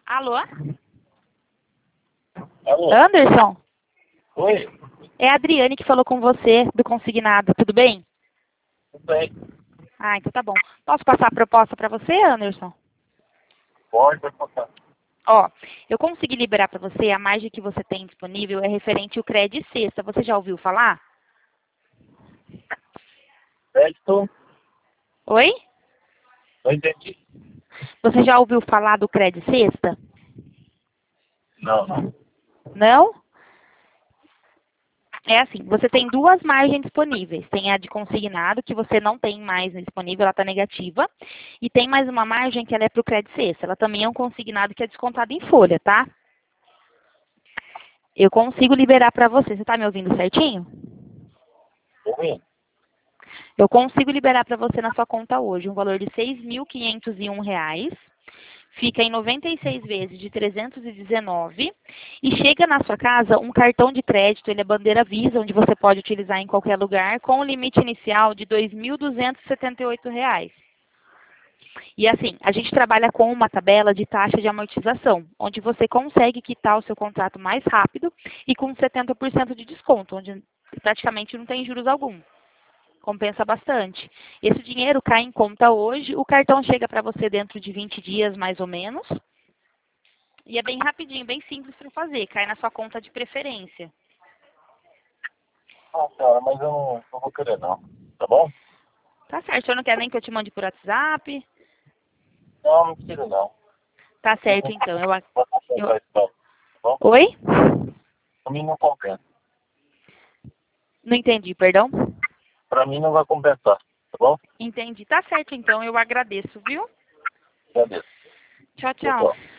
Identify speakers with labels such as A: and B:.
A: Alô?
B: Alô?
A: Anderson?
B: Oi?
A: É a Adriane que falou com você do consignado, tudo bem?
B: Tudo bem?
A: Ah, então tá bom. Posso passar a proposta para você, Anderson?
B: Pode passar.
A: Ó, eu consegui liberar para você, a margem que você tem disponível é referente ao crédito sexta. Você já ouviu falar?
B: Crédito?
A: Oi?
B: Não entendi.
A: Você já ouviu falar do crédito sexta?
B: Não.
A: Não? É assim, você tem duas margens disponíveis. Tem a de consignado, que você não tem mais disponível, ela está negativa. E tem mais uma margem que ela é para o crédito sexta. Ela também é um consignado que é descontado em folha, tá? Eu consigo liberar para você. Você está me ouvindo certinho?
B: Ouvindo?
A: Eu consigo liberar para você na sua conta hoje um valor de R$ 6.501. Fica em 96 vezes de 319 e chega na sua casa um cartão de crédito, ele é bandeira Visa, onde você pode utilizar em qualquer lugar, com o limite inicial de R$ 2.278. E assim, a gente trabalha com uma tabela de taxa de amortização, onde você consegue quitar o seu contrato mais rápido e com 70% de desconto, onde praticamente não tem juros algum. Compensa bastante. Esse dinheiro cai em conta hoje, o cartão chega para você dentro de 20 dias, mais ou menos. E é bem rapidinho, bem simples para fazer. Cai na sua conta de preferência.
B: Ah, senhora, mas eu não vou querer não. Tá bom?
A: Tá certo, o senhor não quer nem que eu te mande por WhatsApp?
B: Não precisa não.
A: Tá
B: Não
A: certo, então.
B: vou compensar isso não. Tá bom?
A: Oi?
B: Pra mim não compensa.
A: Não entendi, perdão?
B: Pra mim não vai compensar. Tá bom?
A: Entendi. Tá certo, então. Eu agradeço, viu?
B: Agradeço.
A: Tchau,
B: Tchau,
A: tchau.
B: tchau.